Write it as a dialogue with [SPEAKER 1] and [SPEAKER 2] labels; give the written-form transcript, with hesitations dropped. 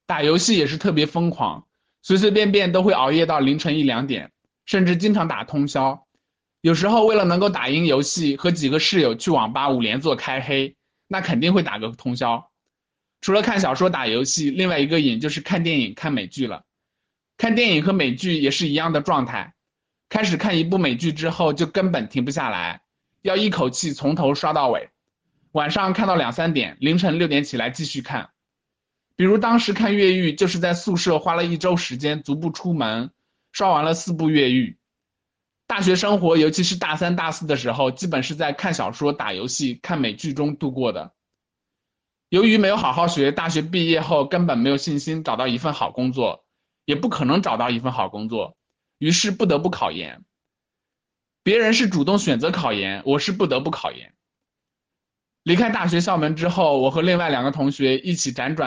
[SPEAKER 1] 打游戏也是特别疯狂，随随便便都会熬夜到凌晨一两点，甚至经常打通宵。有时候为了能够打赢游戏，和几个室友去网吧5连坐开黑，那肯定会打个通宵。除了看小说、打游戏，另外一个瘾就是看电影、看美剧了。看电影和美剧也是一样的状态，开始看一部美剧之后就根本停不下来，要一口气从头刷到尾。晚上看到2、3点，凌晨6点起来继续看。比如当时看越狱，就是在宿舍花了1周时间足不出门，刷完了4部越狱。大学生活，尤其是大3、大4的时候，基本是在看小说、打游戏、看美剧中度过的。由于没有好好学，大学毕业后根本没有信心找到一份好工作，也不可能找到一份好工作，于是不得不考研。别人是主动选择考研，我是不得不考研。离开大学校门之后，我和另外2个同学一起辗转